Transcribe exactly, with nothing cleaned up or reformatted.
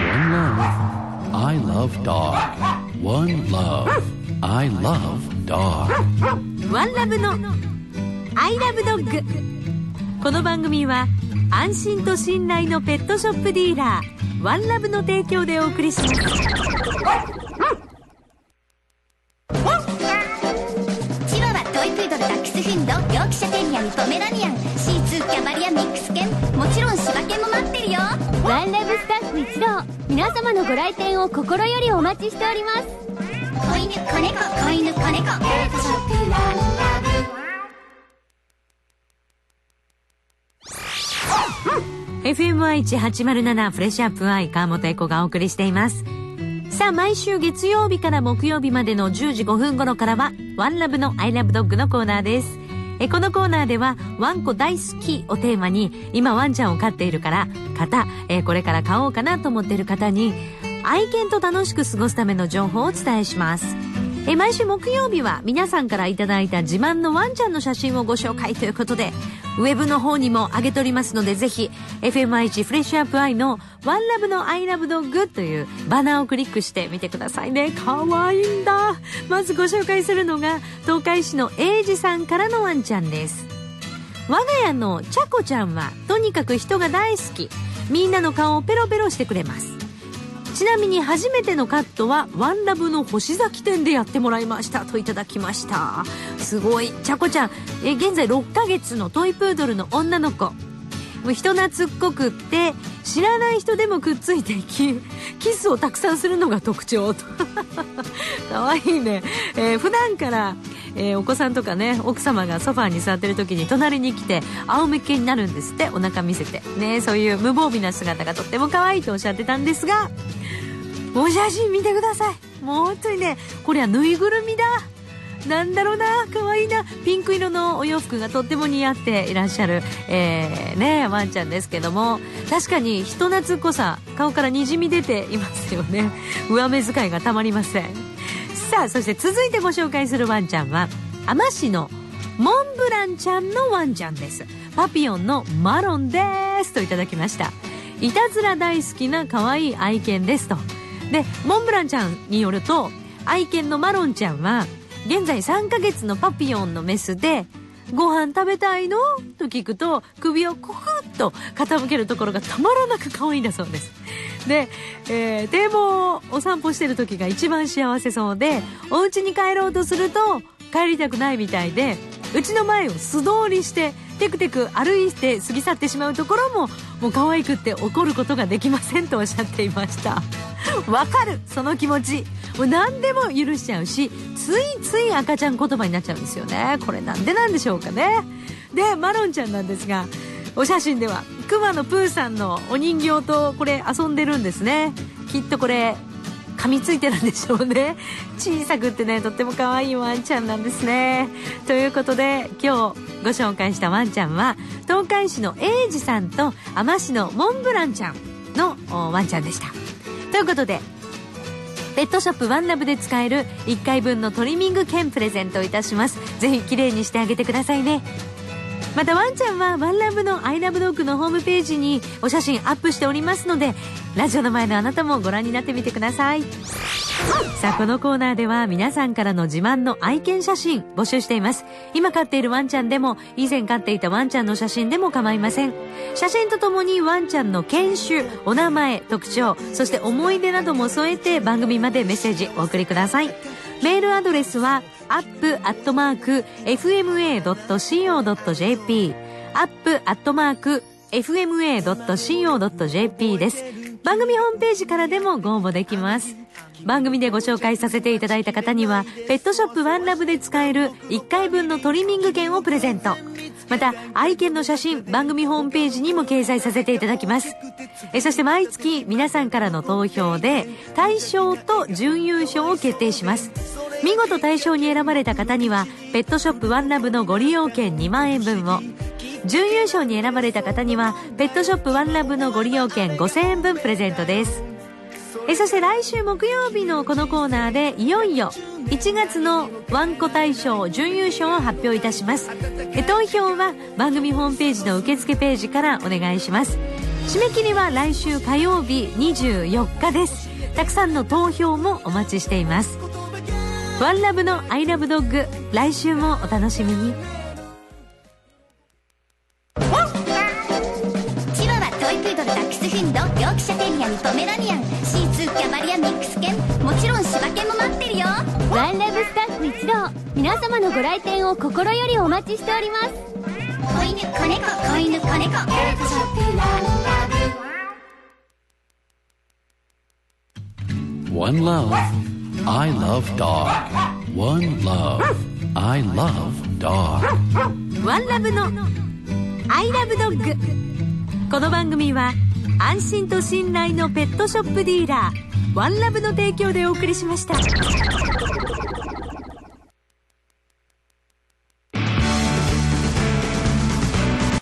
One love. I love dog. One love. I love dog. ワンラブの I love dog。 この番組は安心と信頼のペットショップディーラーワンラブの提供でお送りします。 チワワ、トイプードル、ダックスフンド、ヨークシャテリアにポメラニアン、シーツー、キャバリア、ミックス犬、もちろん柴犬も待ってるよ。 ワンラブスタッフ一同、皆様のご来店を心よりお待ちしております。 子犬、子猫、子犬、子猫、ペットショップワンラブ。エフエムアイワンはちまるなな フレッシュアップアイ川本エコがお送りしています。さあ、毎週月曜日から木曜日までのじゅうじごふん頃からはワンラブの I love dog のコーナーです。えこのコーナーではワンコ大好きをテーマに、今ワンちゃんを飼っているから方、えこれから飼おうかなと思っている方に愛犬と楽しく過ごすための情報をお伝えします。え毎週木曜日は皆さんからいただいた自慢のワンちゃんの写真をご紹介ということで、ウェブの方にも上げておりますので、ぜひ エフエムアイワン フレッシュアップアイのワンラブの I love dog というバナーをクリックしてみてくださいね。かわいいんだ。まずご紹介するのが東海市の英二さんからのワンちゃんです。我が家のちゃこちゃんはとにかく人が大好き。みんなの顔をペロペロしてくれます。ちなみに初めてのカットはワンラブの星崎店でやってもらいましたといただきました。すごい。ちゃこちゃんえ現在ろっかげつのトイプードルの女の子、もう人懐っこくって知らない人でもくっついてきキスをたくさんするのが特徴とかわいいね。えー、普段から、えー、お子さんとかね、奥様がソファーに座ってる時に隣に来て仰向けになるんですって。お腹見せてね、そういう無防備な姿がとっても可愛いとおっしゃってたんですが、お写真見てください。もう本当にね、これはぬいぐるみだ。なんだろうな、可愛いな。ピンク色のお洋服がとっても似合っていらっしゃる、えー、ねワンちゃんですけども、確かに人懐っこさ、顔からにじみ出ていますよね。上目遣いがたまりません。さあ、そして続いてご紹介するワンちゃんは海士市のモンブランちゃんのワンちゃんです。パピヨンのマロンですといただきました。いたずら大好きな可愛い愛犬ですと。で、モンブランちゃんによると、愛犬のマロンちゃんは現在さんかげつのパピヨンのメスで、ご飯食べたいのと聞くと首をコクッと傾けるところがたまらなく可愛いんだそうです。で、えー、堤防をお散歩してる時が一番幸せそうで、お家に帰ろうとすると帰りたくないみたいで、うちの前を素通りしてテクテク歩いて過ぎ去ってしまうところももう可愛くって怒ることができませんとおっしゃっていました。わかる、その気持ち。もう何でも許しちゃうし、ついつい赤ちゃん言葉になっちゃうんですよね。これなんでなんでしょうかね。で、マロンちゃんなんですが、お写真ではクマのプーさんのお人形とこれ遊んでるんですね。きっとこれ噛みついてるんでしょうね。小さくってね、とっても可愛いワンちゃんなんですね。ということで今日ご紹介したワンちゃんは東海市の英二さんと海士市のモンブランちゃんのワンちゃんでした。ということで、ペットショップワンラブで使えるいっかいぶんのトリミング券プレゼントいたします。ぜひきれいにしてあげてくださいね。またワンちゃんはワンラブの I love dog のホームページにお写真アップしておりますので、ラジオの前のあなたもご覧になってみてください。さあ、このコーナーでは皆さんからの自慢の愛犬写真募集しています。今飼っているワンちゃんでも以前飼っていたワンちゃんの写真でも構いません。写真とともにワンちゃんの犬種、お名前、特徴、そして思い出なども添えて番組までメッセージお送りください。メールアドレスは アップ アットマーク エフエムエー ドット シーオー ドット ジェーピー アップ アットマーク エフエムエー ドット シーオー ドット ジェーピー です。番組ホームページからでもご応募できます。番組でご紹介させていただいた方にはペットショップワンラブで使えるいっかいぶんのトリミング券をプレゼント。また愛犬の写真、番組ホームページにも掲載させていただきます。えそして毎月皆さんからの投票で大賞と準優勝を決定します。見事大賞に選ばれた方にはペットショップワンラブのご利用券にまんえんぶんを、準優勝に選ばれた方にはペットショップワンラブのご利用券ごせんえんぶんプレゼントです。えそして来週木曜日のこのコーナーでいよいよいちがつのワンコ大賞準優勝を発表いたします。え投票は番組ホームページの受付ページからお願いします。 締め切りは来週火曜日にじゅうよっかです。たくさんの投票もお待ちしています。ワンラブの I love dog、 来週もお楽しみに。 チワワ、トイプードル、ダックスフンド、ヨークシャテリアン、ポメラニアン、シーツー、キャバリア、ミックス犬、もちろん柴犬も待ってるよ。 ワンラブスタッフ一同、皆様のご来店を心よりお待ちしております。 子犬、子猫、子犬、子猫。 One love, I love dog. One love, I love dog. ワンラブの I love dog。 この番組は安心と信頼のペットショップディーラーワンラブの提供でお送りしました。